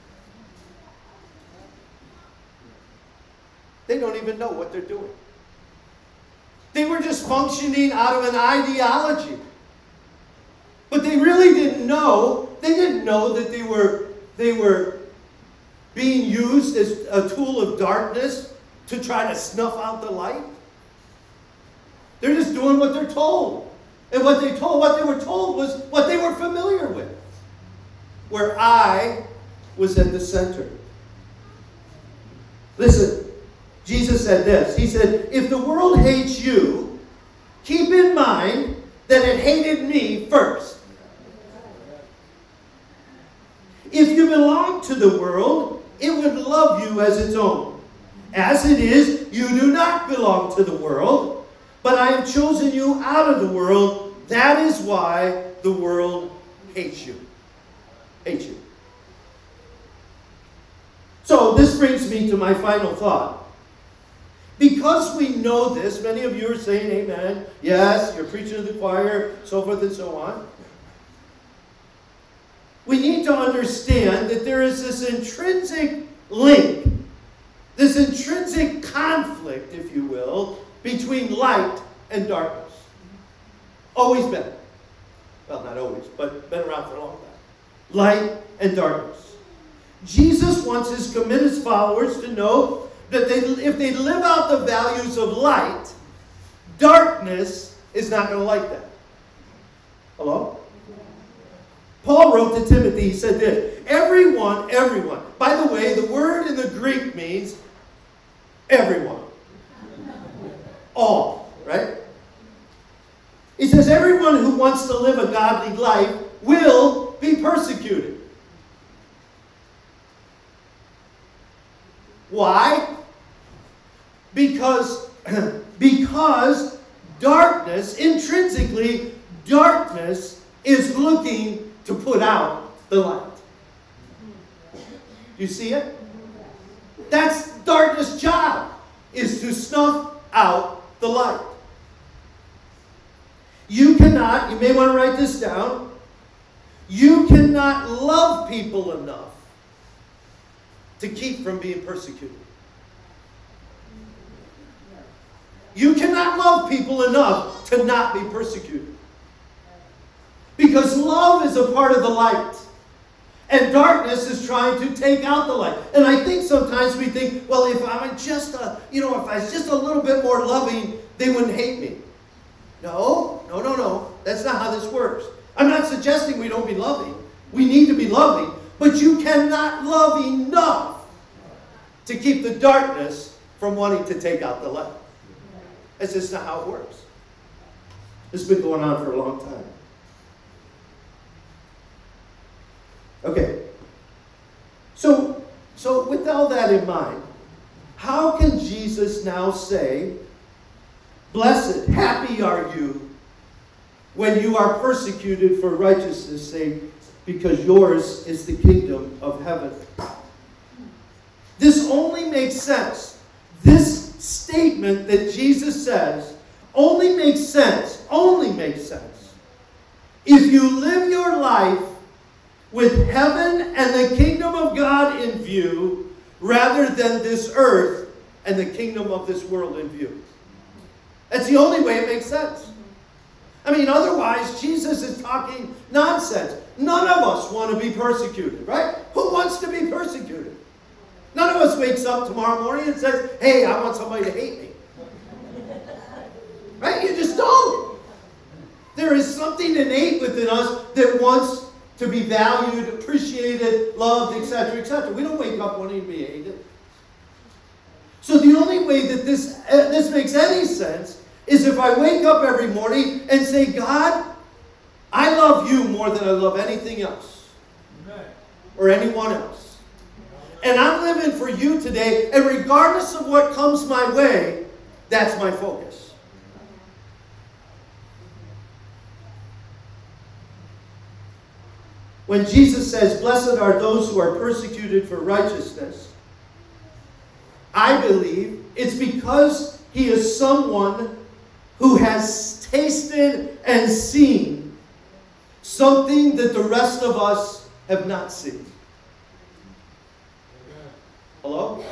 They don't even know what they're doing. They were just functioning out of an ideology. But they really didn't know. They didn't know that they were, they were being used as a tool of darkness to try to snuff out the light. They're just doing what they're told. And what they told, what they were told was what they were familiar with. Where I was at the center. Listen, Jesus said this. He said, if the world hates you, keep in mind that it hated me first. If you belong to the world, it would love you as its own. As it is, you do not belong to the world, but I have chosen you out of the world. That is why the world hates you. Hates you. So this brings me to my final thought. Because we know this, many of you are saying amen. Yes, you're preaching to the choir, so forth and so on. We need to understand that there is this intrinsic link, this intrinsic conflict, if you will, between light and darkness. Always been. Well, not always, but been around for a long time. Light and darkness. Jesus wants his committed followers to know that they, if they live out the values of light, darkness is not going to like that. Hello? Paul wrote to Timothy, he said this, everyone, everyone. By the way, the word in the Greek means everyone. All, right? He says everyone who wants to live a godly life will be persecuted. Why? Because, because darkness, intrinsically, darkness is looking to put out the light. You see it? That's darkness' job, is to snuff out the light. You cannot, you may want to write this down, you cannot love people enough to keep from being persecuted. You cannot love people enough to not be persecuted. Because love is a part of the light. And darkness is trying to take out the light. And I think sometimes we think, well, if I'm just a, you know, if I was just a little bit more loving, they wouldn't hate me. No, no, no, no. That's not how this works. I'm not suggesting we don't be loving. We need to be loving. But you cannot love enough to keep the darkness from wanting to take out the light. That's just not how it works. This has been going on for a long time. Okay. So, so with all that in mind, how can Jesus now say, blessed, happy are you when you are persecuted for righteousness' sake, because yours is the kingdom of heaven? This only makes sense. This statement that Jesus says only makes sense, only makes sense, if you live your life with heaven and the kingdom of God in view, rather than this earth and the kingdom of this world in view. That's the only way it makes sense. I mean, otherwise, Jesus is talking nonsense. None of us want to be persecuted, right? Who wants to be persecuted? None of us wakes up tomorrow morning and says, hey, I want somebody to hate me. Right? You just don't. There is something innate within us that wants to be valued, appreciated, loved, et cetera, et cetera. We don't wake up wanting to be hated. So the only way that this, uh, this makes any sense is if I wake up every morning and say, God, I love you more than I love anything else. Or anyone else. And I'm living for you today, and regardless of what comes my way, that's my focus. When Jesus says, blessed are those who are persecuted for righteousness, I believe it's because he is someone who has tasted and seen something that the rest of us have not seen. Hello?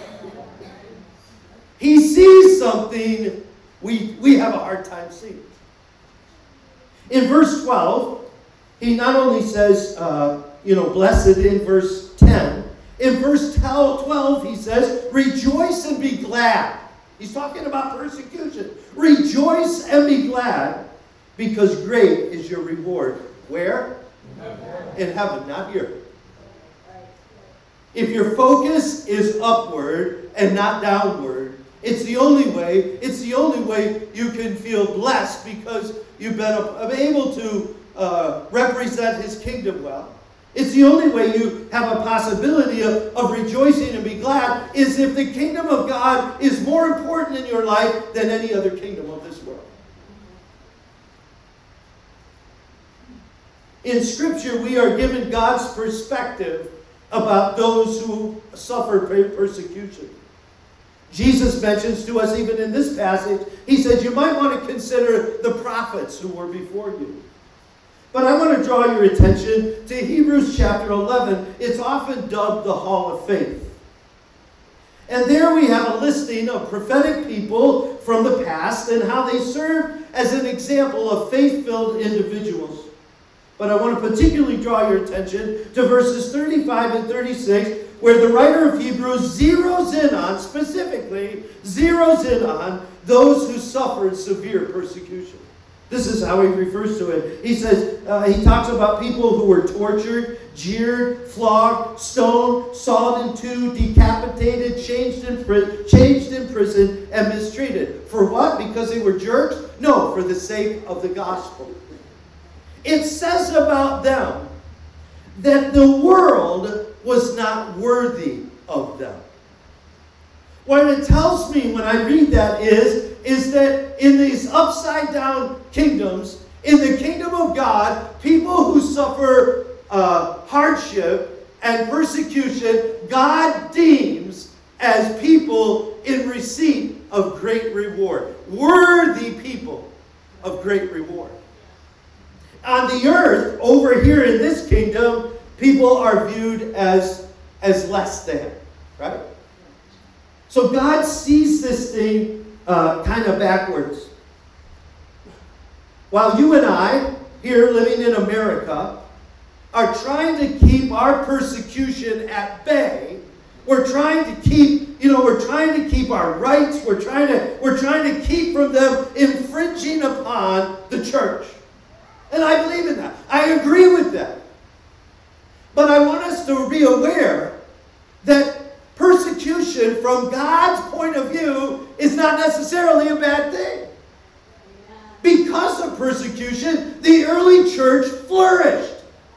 He sees something we, we have a hard time seeing. In verse twelve, he not only says, uh, you know, blessed in verse ten. In verse twelve, he says, rejoice and be glad. He's talking about persecution. Rejoice and be glad, because great is your reward. Where? In heaven, not here. If your focus is upward and not downward, it's the only way, it's the only way you can feel blessed, because you've been able to uh, represent his kingdom well. It's the only way you have a possibility of, of rejoicing and be glad, is if the kingdom of God is more important in your life than any other kingdom of this world. In Scripture, we are given God's perspective about those who suffer persecution. Jesus mentions to us, even in this passage, he says, you might want to consider the prophets who were before you. But I want to draw your attention to Hebrews chapter eleven. It's often dubbed the Hall of Faith. And there we have a listing of prophetic people from the past and how they served as an example of faith-filled individuals. But I want to particularly draw your attention to verses thirty-five and thirty-six, where the writer of Hebrews zeroes in on, specifically, zeroes in on those who suffered severe persecution. This is how he refers to it. He says, uh, he talks about people who were tortured, jeered, flogged, stoned, sawed in two, decapitated, changed in, pri- changed in prison, and mistreated. For what? Because they were jerks? No, for the sake of the gospel. It says about them that the world was not worthy of them. What it tells me when I read that is, is that in these upside down kingdoms, in the kingdom of God, people who suffer uh, hardship and persecution, God deems as people in receipt of great reward. Worthy people of great reward. On the earth, over here in this kingdom, people are viewed as, as less than, right? So God sees this thing uh, kind of backwards. While you and I, here living in America, are trying to keep our persecution at bay, we're trying to keep, you know, we're trying to keep our rights, we're trying to, we're trying to keep from them infringing upon the church. And I believe in that. I agree with that. But I want us to be aware that persecution from God's point of view is not necessarily a bad thing. Because of persecution, the early church flourished.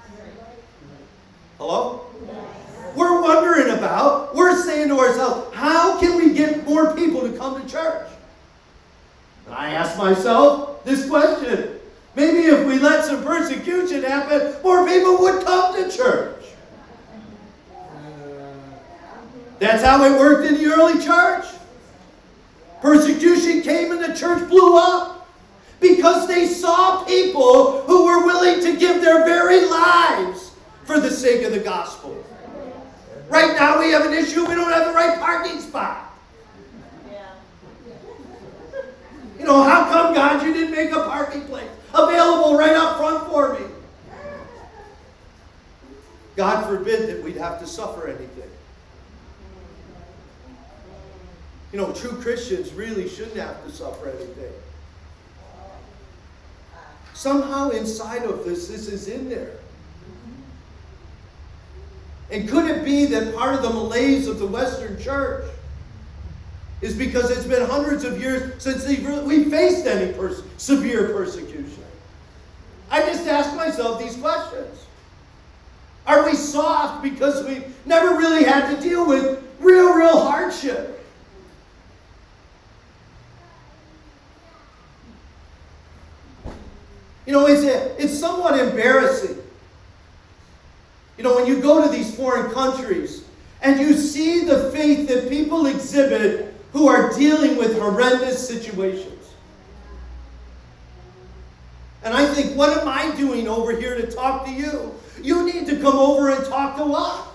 Hello? We're wondering about, we're saying to ourselves, how can we get more people to come to church? And I ask myself this question. Maybe if we let some persecution happen, more people would come to church. That's how it worked in the early church. Persecution came and the church blew up because they saw people who were willing to give their very lives for the sake of the gospel. Right now we have an issue, we don't have the right parking spot. You know, how come, God, you didn't make a parking place available right up front for me? God forbid that we'd have to suffer anything. You know, true Christians really shouldn't have to suffer anything. Somehow inside of this, this is in there. And could it be that part of the malaise of the Western church is because it's been hundreds of years since we faced any pers- severe persecution? I just ask myself these questions. Are we soft because we've never really had to deal with real, real hardship? You know, it's, a, it's somewhat embarrassing You know, when you go to these foreign countries and you see the faith that people exhibit who are dealing with horrendous situations. And I think, what am I doing over here to talk to you? You need to come over and talk to us.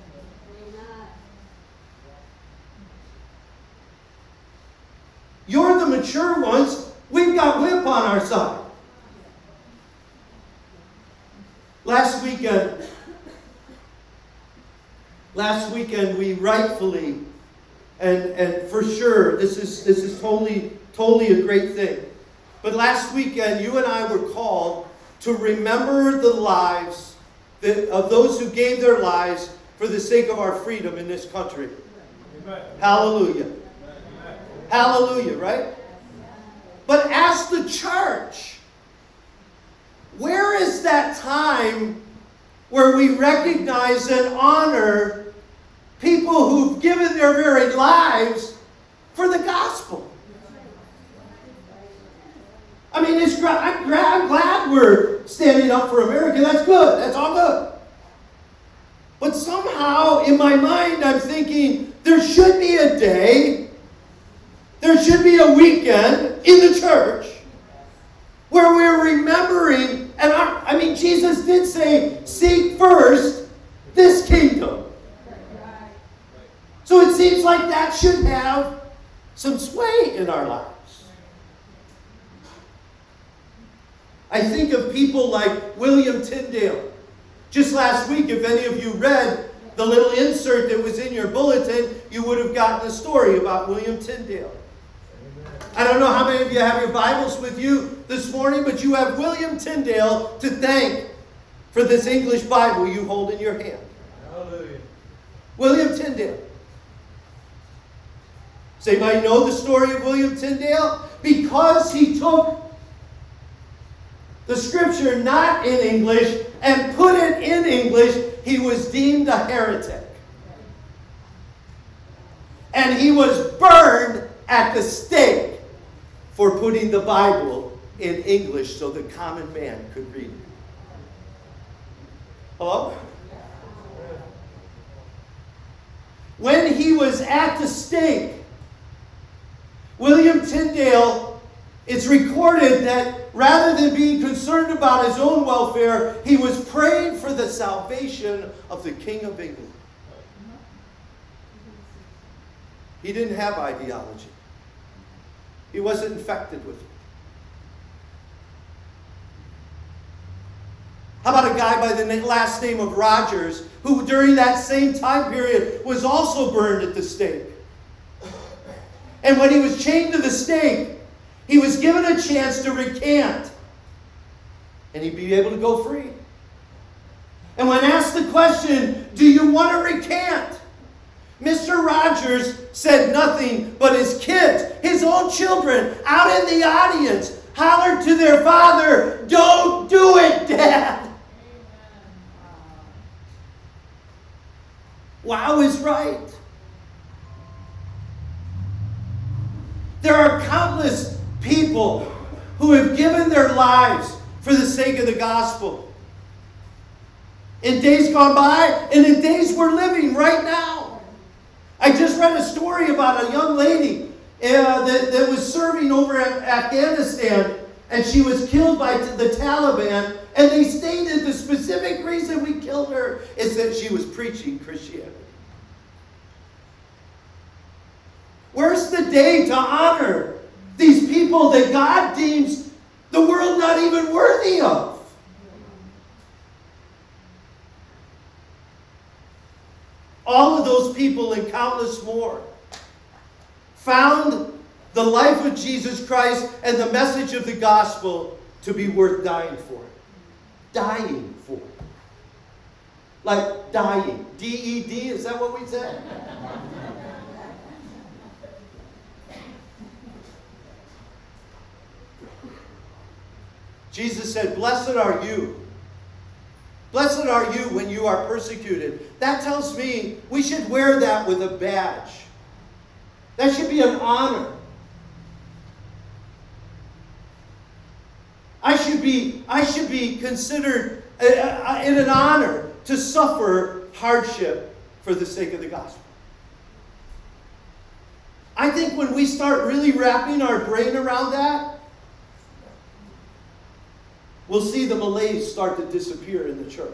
You're the mature ones. We've got whip on our side. Last weekend, last weekend we rightfully, and, and for sure, this is this is totally, totally a great thing. But last weekend, you and I were called to remember the lives that, of those who gave their lives for the sake of our freedom in this country. Amen. Hallelujah. Amen. Hallelujah, right? But as the church, where is that time where we recognize and honor people who've given their very lives for the gospel? I mean, it's, I'm glad we're standing up for America. That's good. That's all good. But somehow, in my mind, I'm thinking there should be a day, there should be a weekend in the church where we're remembering, and our, I mean, Jesus did say, seek first this kingdom. So it seems like that should have some sway in our lives. I think of people like William Tyndale. Just last week, if any of you read the little insert that was in your bulletin, you would have gotten a story about William Tyndale. I don't know how many of you have your Bibles with you this morning, but you have William Tyndale to thank for this English Bible you hold in your hand. Hallelujah. William Tyndale. So you might know the story of William Tyndale because he took the scripture not in English and put it in English. He was deemed a heretic. And he was burned at the stake for putting the Bible in English so the common man could read it. Hello? When he was at the stake, William Tyndale, it's recorded that rather than being concerned about his own welfare, he was praying for the salvation of the King of England. He didn't have ideology. He wasn't infected with it. How about a guy by the last name of Rogers, who during that same time period was also burned at the stake? And when he was chained to the stake, he was given a chance to recant. And he'd be able to go free. And when asked the question, do you want to recant? Mister Rogers said nothing, but his kids, his own children, out in the audience, hollered to their father, "Don't do it, Dad!" Wow is right. There are countless people who have given their lives for the sake of the gospel. In days gone by, and in days we're living right now. I just read a story about a young lady uh, that, that was serving over in Afghanistan, and she was killed by the Taliban, and they stated the specific reason we killed her is that she was preaching Christianity. Where's the day to honor these people that God deems the world not even worthy of? All of those people and countless more found the life of Jesus Christ and the message of the gospel to be worth dying for. Dying for. Like dying. D E D, is that what we said? Jesus said, "Blessed are you. Blessed are you when you are persecuted." That tells me we should wear that with a badge. That should be an honor. I should be, I should be considered uh, uh, in an honor to suffer hardship for the sake of the gospel. I think when we start really wrapping our brain around that, we'll see the malaise start to disappear in the church.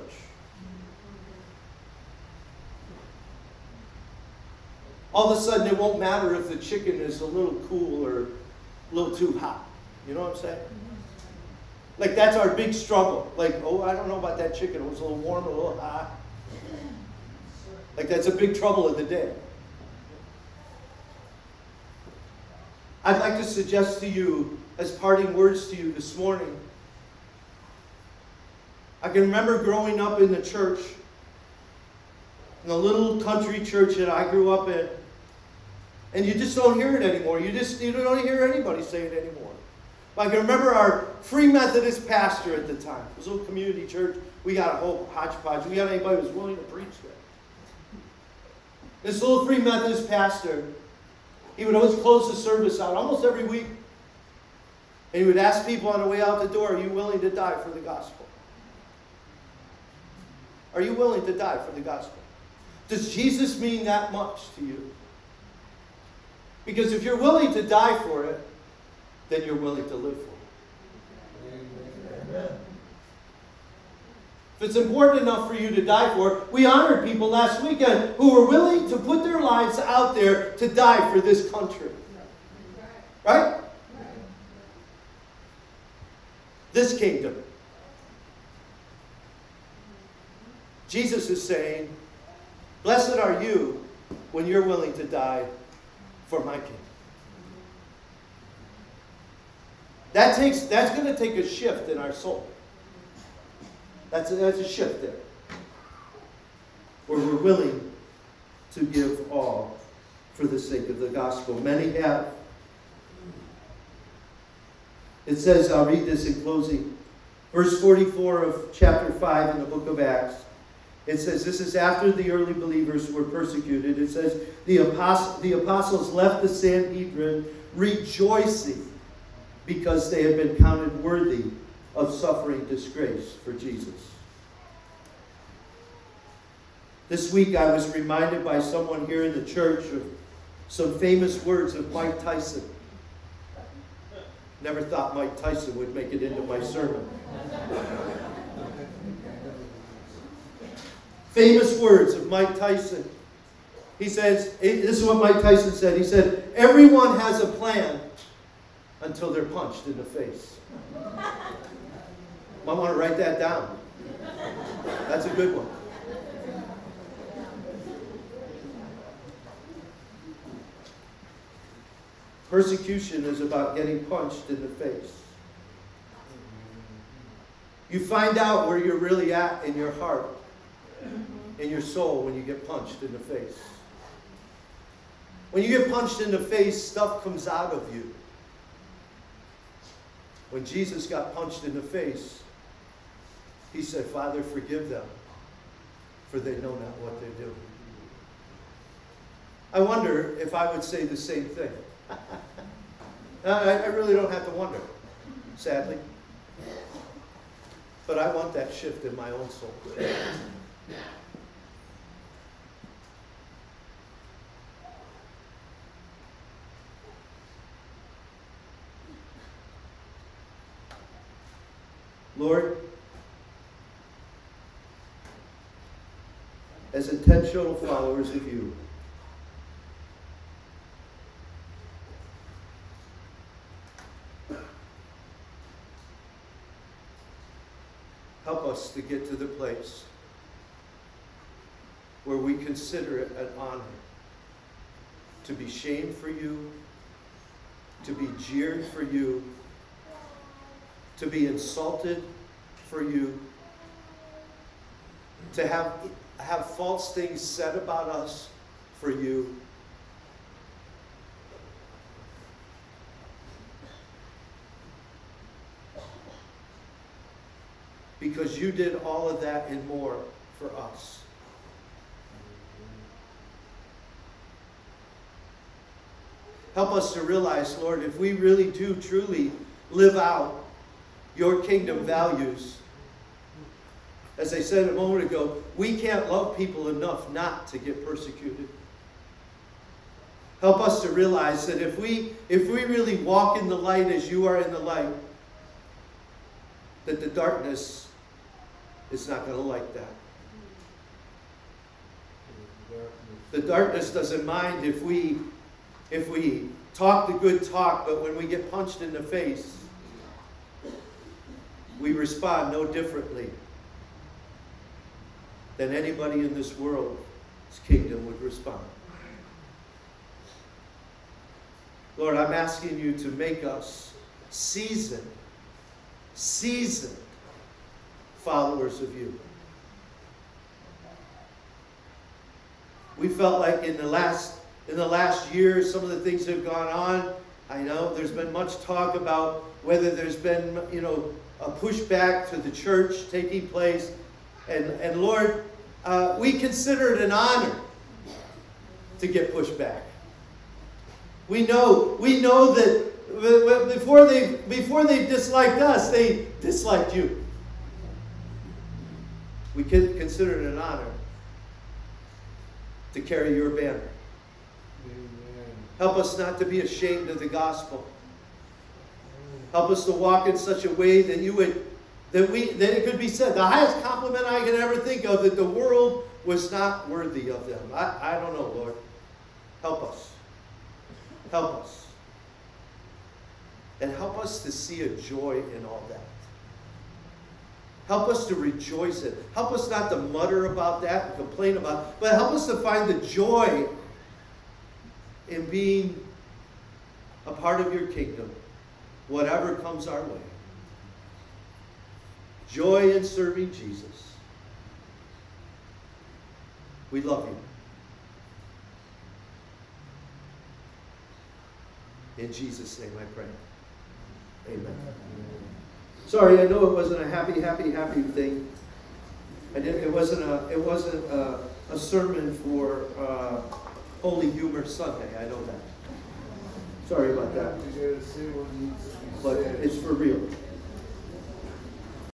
All of a sudden, it won't matter if the chicken is a little cool or a little too hot. You know what I'm saying? Like, that's our big struggle. Like, oh, I don't know about that chicken. It was a little warm, a little hot. Like, that's a big trouble of the day. I'd like to suggest to you, as parting words to you this morning, I can remember growing up in the church, in the little country church that I grew up in, and you just don't hear it anymore. You just you don't hear anybody say it anymore. But I can remember our Free Methodist pastor at the time. It was a little community church. We got a whole hodgepodge. We got anybody who was willing to preach there. This little Free Methodist pastor, he would always close the service out almost every week. And he would ask people on the way out the door, are you willing to die for the gospel? Are you willing to die for the gospel? Does Jesus mean that much to you? Because if you're willing to die for it, then you're willing to live for it. Amen. If it's important enough for you to die for it, we honored people last weekend who were willing to put their lives out there to die for this country. Right? This kingdom. Jesus is saying, blessed are you when you're willing to die for my kingdom. That takes, that's going to take a shift in our soul. That's a, that's a shift there. Where we're willing to give all for the sake of the gospel. Many have. It says, I'll read this in closing. Verse forty-four of chapter five in the book of Acts. It says, this is after the early believers were persecuted. It says, the, apost- the apostles left the Sanhedrin rejoicing because they had been counted worthy of suffering disgrace for Jesus. This week I was reminded by someone here in the church of some famous words of Mike Tyson. Never thought Mike Tyson would make it into my sermon. Famous words of Mike Tyson. He says, this is what Mike Tyson said. He said, everyone has a plan until they're punched in the face. I want to write that down. That's a good one. Persecution is about getting punched in the face. You find out where you're really at in your heart, in your soul, when you get punched in the face. When you get punched in the face, stuff comes out of you. When Jesus got punched in the face, he said, Father, forgive them, for they know not what they do. I wonder if I would say the same thing. I, I really don't have to wonder, sadly. But I want that shift in my own soul. Lord, as intentional followers of you, help us to get to the place where we consider it an honor to be shamed for you, to be jeered for you, to be insulted for you, to have, have false things said about us for you. Because you did all of that and more for us. Help us to realize, Lord, if we really do truly live out your kingdom values, As I said a moment ago, we can't love people enough not to get persecuted. Help us to realize that if we, if we really walk in the light as you are in the light, that the darkness is not going to like that. The darkness doesn't mind if we, if we talk the good talk, but when we get punched in the face, we respond no differently than anybody in this world's kingdom would respond. Lord, I'm asking you to make us seasoned, seasoned followers of you. We felt like in the last in the last year, some of the things that have gone on, I know there's been much talk about whether there's been, you know, a pushback to the church taking place. And, and Lord, uh, we consider it an honor to get pushed back. We know, we know that before they, before they disliked us, they disliked you. We can consider it an honor to carry your banner. Amen. Help us not to be ashamed of the gospel. Help us to walk in such a way that you would, that we, that it could be said, the highest compliment I can ever think of, that the world was not worthy of them. I, I don't know, Lord. Help us. Help us. And help us to see a joy in all that. Help us to rejoice in it. Help us not to mutter about that and complain about it, but help us to find the joy in being a part of your kingdom, whatever comes our way. Joy in serving Jesus. We love you. In Jesus' name I pray. Amen. Sorry, I know it wasn't a happy, happy, happy thing. I didn't, it wasn't a, it wasn't a, a sermon for uh, Holy Humor Sunday. I know that. Sorry about that. But it's for real.